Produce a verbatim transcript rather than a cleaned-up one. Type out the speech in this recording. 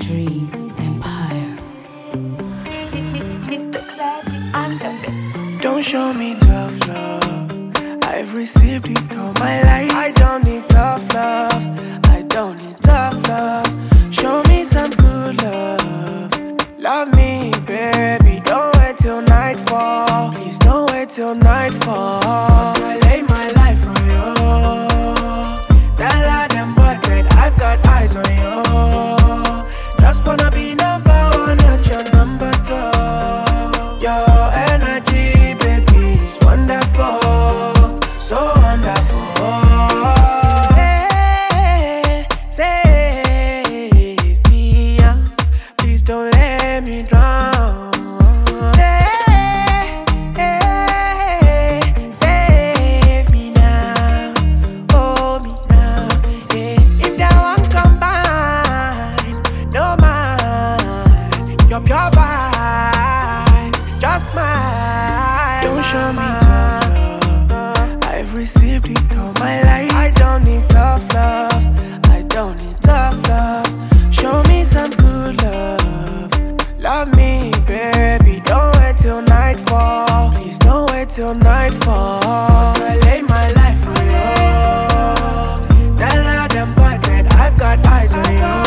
Dream Empire. Don't show me tough love. I've received it all my life. I don't need tough love. I don't need tough love. Show me some good love. Love me, baby. Don't wait till nightfall. Please don't wait till nightfall. 'Cause I lay my life on you. That lot them boys said I've got eyes on you. Just wanna be number one, not your number two. Your energy, baby, is wonderful, so wonderful. Say, save me, yeah. Please don't let me drown. Say, save me now, hold me now. Yeah. If that one combine, no mind, your pure vibes, just mine. Don't show me tough love. I've received it all my life. I don't need tough love. I don't need tough love. Show me some good love. Love me, baby. Don't wait till nightfall. Please don't wait till nightfall. 'Cause I lay my life on you. That lot them boys said I've got eyes on you.